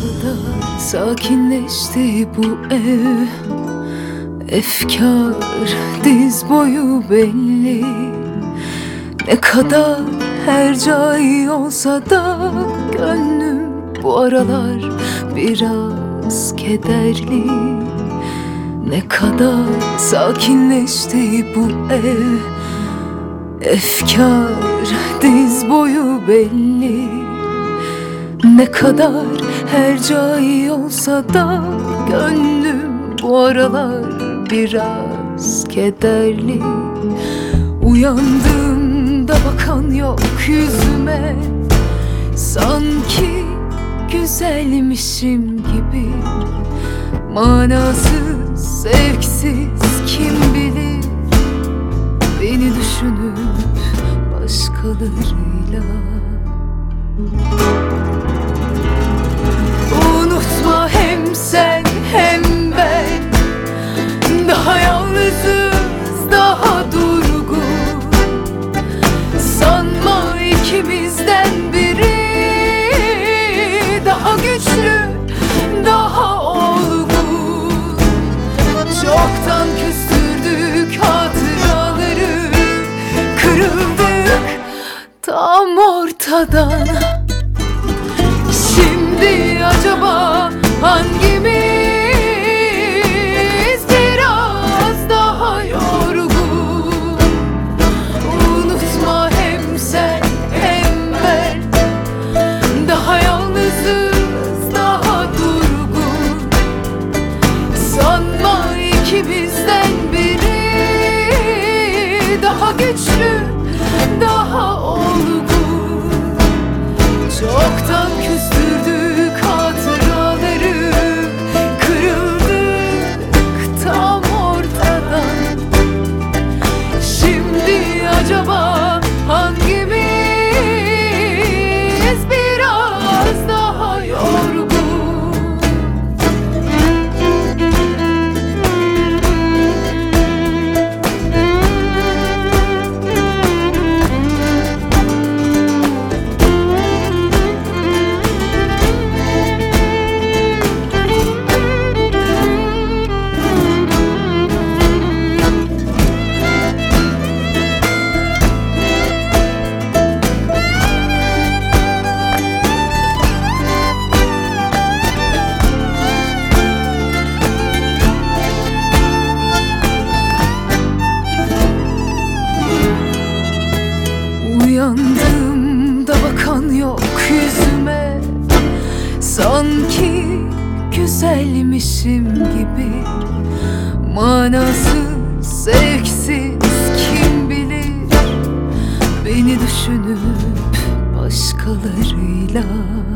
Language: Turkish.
kadar sakinleşti bu ev, efkar diz boyu belli. Ne kadar hercai olsa da gönlüm bu aralar biraz kederli. Ne kadar sakinleşti bu ev, efkar diz boyu belli. Ne kadar hercai olsa da gönlüm bu aralar biraz kederli. Uyandığımda bakan yok yüzüme, sanki güzelmişim gibi. Manasız, zevksiz kim bilir, beni düşünüp başkalarıyla. Unutma, hem sen hem ben daha yalnızız, daha durgun. Sanma ikimizden biri daha güçlü, daha olgun. Çoktan küstürdük hatıraları, kırıldık tam ortadan. Şimdi acaba hangimiz biraz daha yorgun? Unutma, hem sen hem ben daha yalnızız, daha durgun. Sanma ikimizden biri daha güçlü, daha olgun. Çoktan küstürdük hatıraları, kırıldık tam ortadan. Şimdi acaba hangimiz biraz daha yorgun? Uyandığımda bakan yok yüzüme, sanki güzelmişim gibi. Manasız, zevksiz kim bilir, beni düşünüp başkalarıyla.